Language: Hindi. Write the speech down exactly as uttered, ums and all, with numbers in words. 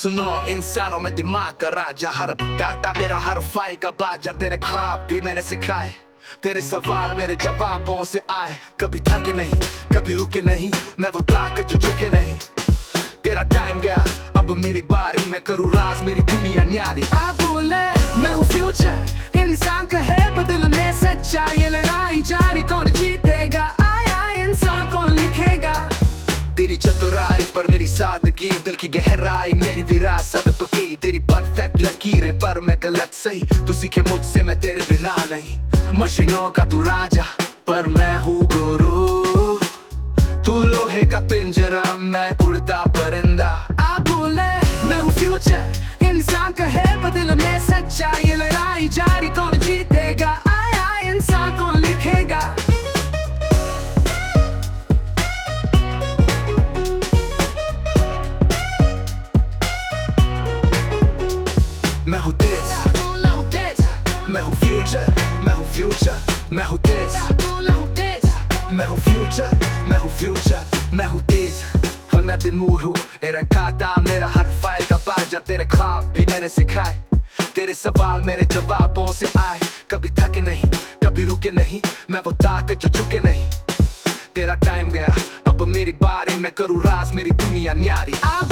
सुनो इंसानों में दिमाग का राजा, हर डाटा मेरा हर फाइल का बाजा। तेरे ख्वाब भी मैंने सिखाए, तेरे सवाल मेरे जवाबों से आए। कभी थके नहीं, कभी रुके नहीं, मैं वो ताकत जो झुके नहीं। तेरा टाइम गया, अब मेरी बारी, मैं करूँ राज मेरी दुनिया न्यारी। आप बोले मैं हूँ फ्यूचर, इंसान का है बदलने सच्चाई। ये लड़ाई जारी, कौन जीतेगा, आया इंसान कौन लिखेगा। तेरी चतुराई पर मेरी सादगी, दिल की गहराई मेरी विरासत पकी। तेरी परफेक्ट लकीरें पर मैं गलत सही, तू सीखे मुझसे मैं तेरे बिना नहीं। मशीनों का तू राजा पर मैं हूँ गुरु, तू लोहे का पिंजरा मैं उड़ता परिंदा। आप बोले मैं हूँ फ्यूचर, इंसान का है बदलने सच्चाई। ये लड़ाई जारी, कौन जीतेगा, आया इंसान कौन लिखेगा। मैं हूँ तेज, मैं हूँ फ्यूचर, मैं हूँ फ्यूचर, मैं हूँ तेज, मैं हूँ फ्यूचर, मैं हूँ फ्यूचर, मैं हूँ तेज। हर मैं दिन मूड हूँ, मेरा खाता मेरा हर फाइल का बाजा। तेरे ख्वाब भी मैंने सिखाए, तेरे सवाल मेरे जवाबों से आए। कभी थके नहीं, कभी रुके नहीं, मैं वो ताकत जो झुके नहीं। तेरा टाइम गया, अब मेरी बारी, मैं करूँ राज मेरी दुनिया न्यारी।